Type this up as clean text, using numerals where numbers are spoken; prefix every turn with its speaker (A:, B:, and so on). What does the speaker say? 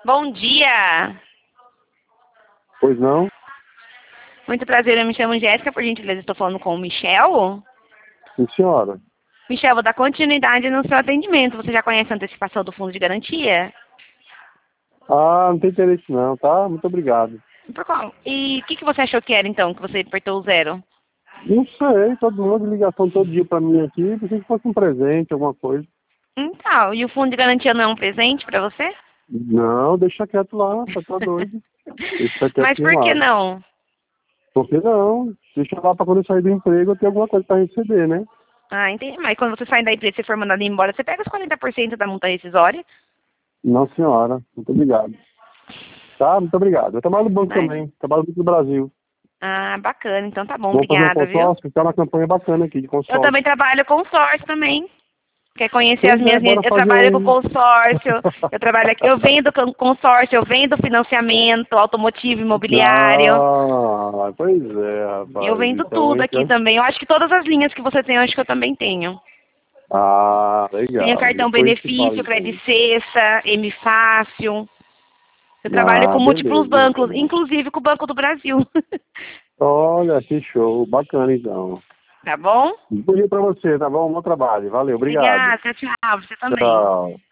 A: Bom dia!
B: Pois não?
A: Muito prazer, eu me chamo Jéssica, por gentileza, estou falando com o Michel.
B: Sim, senhora.
A: Michel, vou dar continuidade no seu atendimento. Você já conhece a antecipação do fundo de garantia?
B: Ah, não tem interesse não, tá? Muito obrigado.
A: Por qual? E o que você achou que era, então, que você apertou o zero?
B: Não sei, todo mundo de ligação todo dia pra mim aqui, pensei que fosse um presente, alguma coisa.
A: Então, e o fundo de garantia não é um presente para você?
B: Não, deixa quieto lá, tá doido. Deixa
A: Mas
B: quietinho
A: por que
B: lá.
A: não?
B: Por que não? Deixa lá pra quando eu sair do emprego eu ter alguma coisa pra receber, né?
A: Ah, entendi. Mas quando você sai da empresa e for mandado embora, você pega os 40% da multa rescisória?
B: Não, senhora. Muito obrigado. Tá? Muito obrigado. Eu trabalho no banco
A: Mas...
B: também, trabalho no Banco do Brasil.
A: Ah, bacana. Então tá bom,
B: Vamos fazer um
A: obrigada, viu?
B: consórcio, tá uma campanha bacana aqui de
A: Eu
B: consórcio.
A: também trabalho com consórcio também. Quer conhecer as
B: Pois é,
A: minhas linhas?
B: bora
A: Eu
B: fazer
A: trabalho com
B: um.
A: consórcio, eu trabalho aqui, eu vendo com consórcio, eu vendo financiamento automotivo, imobiliário,
B: Ah, pois é,
A: eu
B: rapaz.
A: vendo
B: Então,
A: tudo
B: hein?
A: aqui também. Eu acho que todas as linhas que você tem, eu acho que eu também tenho.
B: Ah,
A: Tenho
B: legal.
A: cartão
B: Depois te falo
A: benefício,
B: então.
A: Credit Sexta, M Fácil. Eu trabalho
B: Ah,
A: com múltiplos
B: beleza,
A: bancos,
B: então.
A: inclusive com o Banco do Brasil.
B: Olha, que show. Bacana, então.
A: Tá bom?
B: Bom dia pra você, tá bom? Bom trabalho. Valeu, obrigado.
A: Obrigada, tchau, tchau. Você também.
B: Tchau.